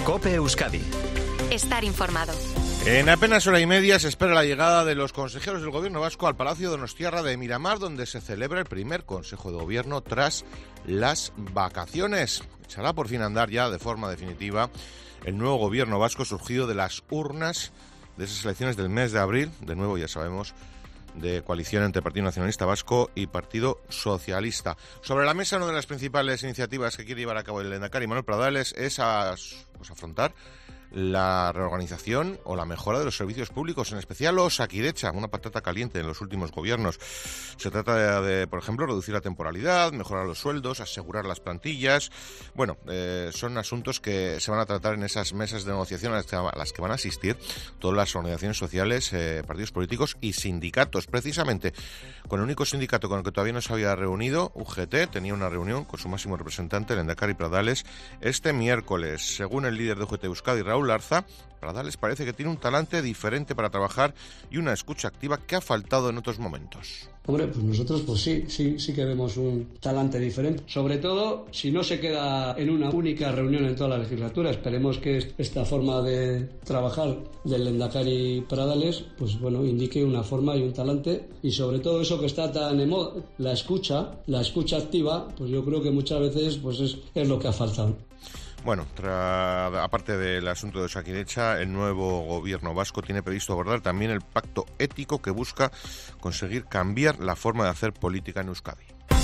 COPE Euskadi. Estar informado. En apenas hora y media se espera la llegada de los consejeros del Gobierno vasco al Palacio Donostiarra de Miramar, donde se celebra el primer Consejo de Gobierno tras las vacaciones. Echará por fin a andar ya de forma definitiva el nuevo Gobierno vasco surgido de las urnas de esas elecciones del mes de abril, de nuevo ya sabemos, de coalición entre Partido Nacionalista Vasco y Partido Socialista. Sobre la mesa, una de las principales iniciativas que quiere llevar a cabo el lehendakari Manuel Pradales es afrontar la reorganización o la mejora de los servicios públicos, en especial Osakidetza, una patata caliente en los últimos gobiernos. Se trata de, por ejemplo, reducir la temporalidad, mejorar los sueldos, asegurar las plantillas. Bueno, son asuntos que se van a tratar en esas mesas de negociación a las que van a asistir todas las organizaciones sociales, partidos políticos y sindicatos. Precisamente, con el único sindicato con el que todavía no se había reunido, UGT, tenía una reunión con su máximo representante, el lehendakari Pradales, este miércoles. Según el líder de UGT Euskadi, Raúl Larza, Pradales parece que tiene un talante diferente para trabajar y una escucha activa que ha faltado en otros momentos. Hombre, pues nosotros pues sí que vemos un talante diferente. Sobre todo, si no se queda en una única reunión en toda la legislatura. Esperemos que esta forma de trabajar del lehendakari Pradales, pues bueno, indique una forma y un talante. Y sobre todo eso que está tan en moda, la escucha activa, pues yo creo que muchas veces pues es lo que ha faltado. Bueno, aparte del asunto de Osakidetza, el nuevo gobierno vasco tiene previsto abordar también el pacto ético que busca conseguir cambiar la forma de hacer política en Euskadi.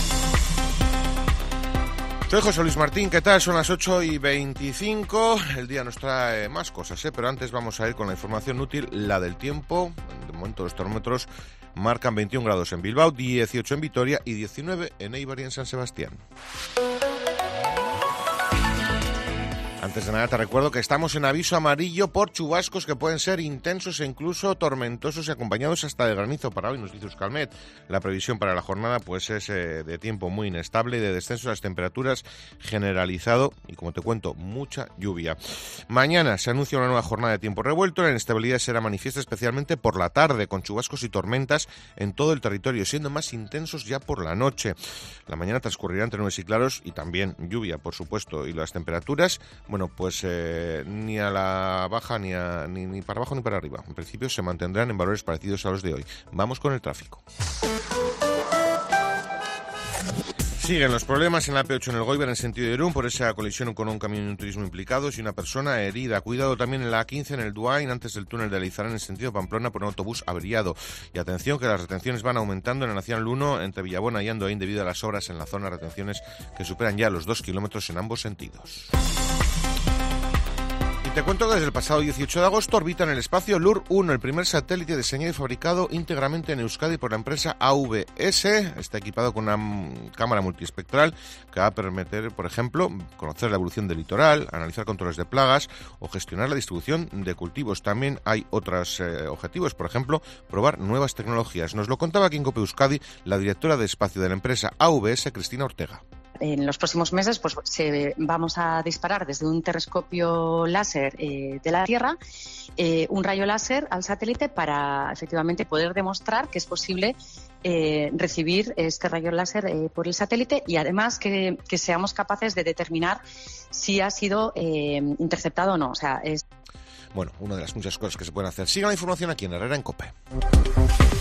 Soy José Luis Martín, ¿qué tal? Son las 8:25, el día nos trae más cosas, pero antes vamos a ir con la información útil, la del tiempo. De momento los termómetros marcan 21 grados en Bilbao, 18 en Vitoria y 19 en Eibar y en San Sebastián. Antes de nada te recuerdo que estamos en aviso amarillo por chubascos que pueden ser intensos e incluso tormentosos y acompañados hasta de granizo para hoy, nos dice Euskalmet. La previsión para la jornada pues es de tiempo muy inestable y de descenso de las temperaturas generalizado y, como te cuento, mucha lluvia. Mañana se anuncia una nueva jornada de tiempo revuelto. La inestabilidad será manifiesta especialmente por la tarde, con chubascos y tormentas en todo el territorio, siendo más intensos ya por la noche. La mañana transcurrirá entre nubes y claros y también lluvia, por supuesto, y las temperaturas, bueno, pues ni a la baja ni para abajo ni para arriba. En principio se mantendrán en valores parecidos a los de hoy. Vamos con el tráfico. Siguen los problemas en la P8 en el Goibar en sentido de Irún por esa colisión con un camión y un turismo implicados y una persona herida. Cuidado también en la A15 en el Duain antes del túnel de Leizarán en sentido Pamplona por un autobús averiado. Y atención que las retenciones van aumentando en la Nacional 1 entre Villabona y Andoain debido a las obras en la zona, retenciones que superan ya los 2 kilómetros en ambos sentidos. Te cuento que desde el pasado 18 de agosto orbita en el espacio Lur 1, el primer satélite diseñado y fabricado íntegramente en Euskadi por la empresa AVS. Está equipado con una cámara multiespectral que va a permitir, por ejemplo, conocer la evolución del litoral, analizar controles de plagas o gestionar la distribución de cultivos. También hay otros objetivos, por ejemplo, probar nuevas tecnologías. Nos lo contaba aquí en COPE Euskadi la directora de espacio de la empresa AVS, Cristina Ortega. En los próximos meses pues vamos a disparar desde un telescopio láser de la Tierra un rayo láser al satélite para efectivamente poder demostrar que es posible recibir este rayo láser por el satélite y además que seamos capaces de determinar si ha sido interceptado o no. O sea, es... Bueno, una de las muchas cosas que se pueden hacer. Sigan la información aquí en Herrera en COPE.